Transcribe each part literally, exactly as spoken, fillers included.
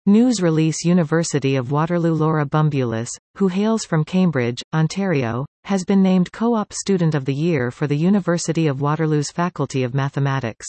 News release University of Waterloo. Laura Bumbulis, who hails from Cambridge, Ontario, has been named Co-op Student of the Year for the University of Waterloo's Faculty of Mathematics.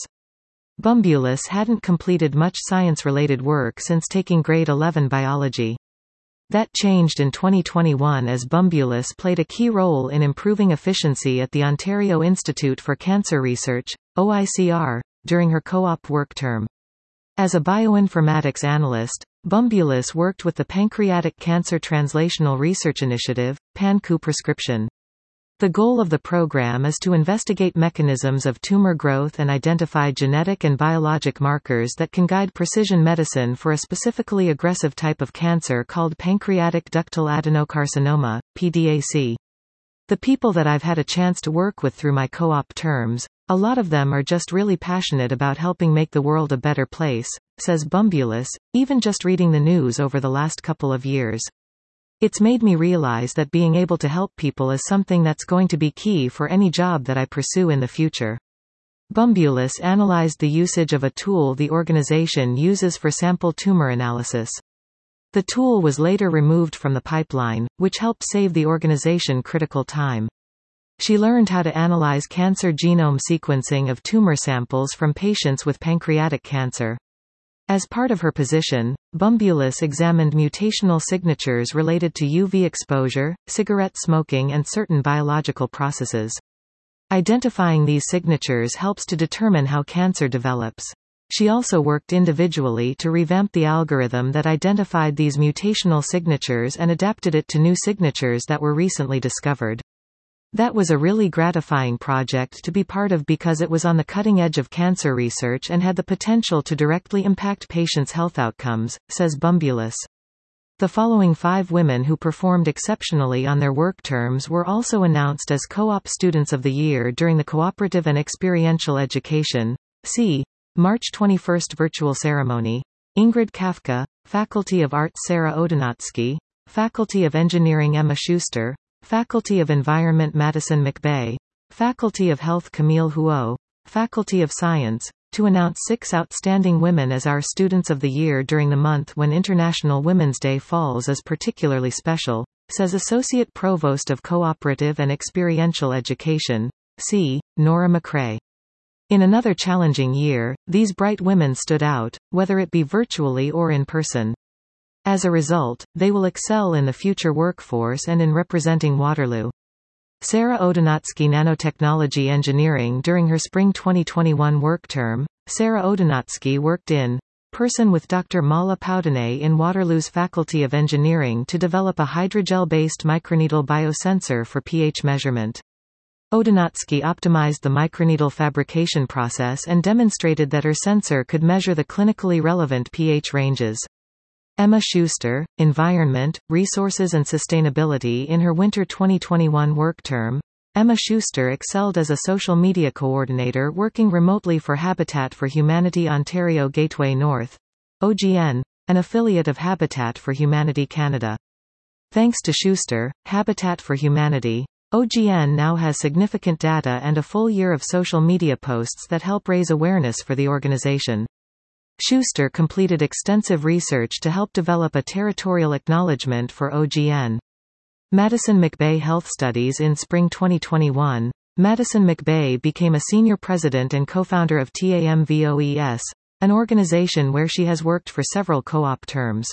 Bumbulis hadn't completed much science-related work since taking grade eleven biology. That changed in twenty twenty-one as Bumbulis played a key role in improving efficiency at the Ontario Institute for Cancer Research, O I C R, during her co-op work term. As a bioinformatics analyst, Bumbulis worked with the Pancreatic Cancer Translational Research Initiative, PanCu Prescription. The goal of the program is to investigate mechanisms of tumor growth and identify genetic and biologic markers that can guide precision medicine for a specifically aggressive type of cancer called pancreatic ductal adenocarcinoma, P D A C. The people that I've had a chance to work with through my co-op terms, a lot of them are just really passionate about helping make the world a better place, says Bumbulis, even just reading the news over the last couple of years. It's made me realize that being able to help people is something that's going to be key for any job that I pursue in the future. Bumbulis analyzed the usage of a tool the organization uses for sample tumor analysis. The tool was later removed from the pipeline, which helped save the organization critical time. She learned how to analyze cancer genome sequencing of tumor samples from patients with pancreatic cancer. As part of her position, Bumbulis examined mutational signatures related to U V exposure, cigarette smoking and certain biological processes. Identifying these signatures helps to determine how cancer develops. She also worked individually to revamp the algorithm that identified these mutational signatures and adapted it to new signatures that were recently discovered. That was a really gratifying project to be part of because it was on the cutting edge of cancer research and had the potential to directly impact patients' health outcomes, says Bumbulis. The following five women who performed exceptionally on their work terms were also announced as Co-op Students of the Year during the Cooperative and Experiential Education C. March twenty-first virtual ceremony. Ingrid Kafka, Faculty of Arts Sarah Odonatsky, Faculty of Engineering Emma Schuster, Faculty of Environment Madison McBay, Faculty of Health Camille Huot, Faculty of Science, to announce six outstanding women as our Students of the Year during the month when International Women's Day falls is particularly special, says Associate Provost of Cooperative and Experiential Education, C. Nora McCrae. In another challenging year, these bright women stood out, whether it be virtually or in person. As a result, they will excel in the future workforce and in representing Waterloo. Sarah Odonatsky Nanotechnology Engineering. During her spring twenty twenty-one work term, Sarah Odonatsky worked in person with Doctor Mala Powdene in Waterloo's Faculty of Engineering to develop a hydrogel-based microneedle biosensor for pH measurement. Odonatsky optimized the microneedle fabrication process and demonstrated that her sensor could measure the clinically relevant pH ranges. Emma Schuster, Environment, Resources and Sustainability. In her winter twenty twenty-one work term, Emma Schuster excelled as a social media coordinator working remotely for Habitat for Humanity Ontario Gateway North, O G N, an affiliate of Habitat for Humanity Canada. Thanks to Schuster, Habitat for Humanity, O G N now has significant data and a full year of social media posts that help raise awareness for the organization. Schuster completed extensive research to help develop a territorial acknowledgement for O G N. Madison McBay Health Studies. In spring twenty twenty-one, Madison McBay became a senior president and co-founder of TAMVOES, an organization where she has worked for several co-op terms.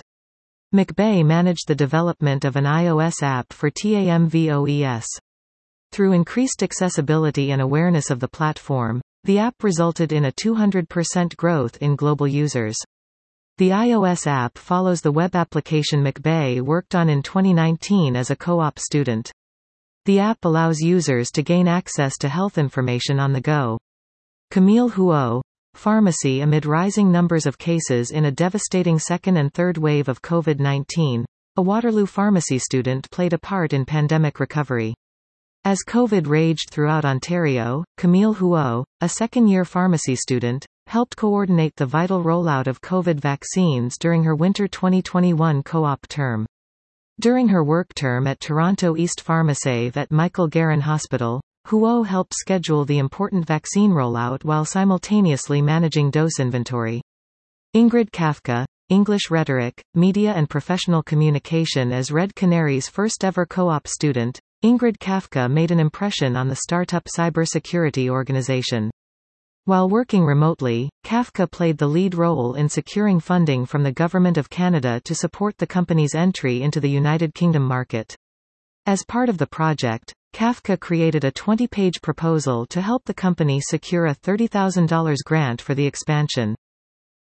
McBay managed the development of an iOS app for TAMVOES. Through increased accessibility and awareness of the platform, the app resulted in a two hundred percent growth in global users. The iOS app follows the web application McBay worked on in twenty nineteen as a co-op student. The app allows users to gain access to health information on the go. Camille Huot, Pharmacy. Amid rising numbers of cases in a devastating second and third wave of COVID nineteen, a Waterloo pharmacy student played a part in pandemic recovery. As COVID raged throughout Ontario, Camille Huot, a second-year pharmacy student, helped coordinate the vital rollout of COVID vaccines during her winter twenty twenty-one co-op term. During her work term at Toronto East Pharmaceuve at Michael Garron Hospital, Huot helped schedule the important vaccine rollout while simultaneously managing dose inventory. Ingrid Kafka, English Rhetoric, Media and Professional Communication as Red Canary's first-ever co-op student, Ingrid Kafka made an impression on the startup cybersecurity organization. While working remotely, Kafka played the lead role in securing funding from the Government of Canada to support the company's entry into the United Kingdom market. As part of the project, Kafka created a twenty-page proposal to help the company secure a thirty thousand dollars grant for the expansion.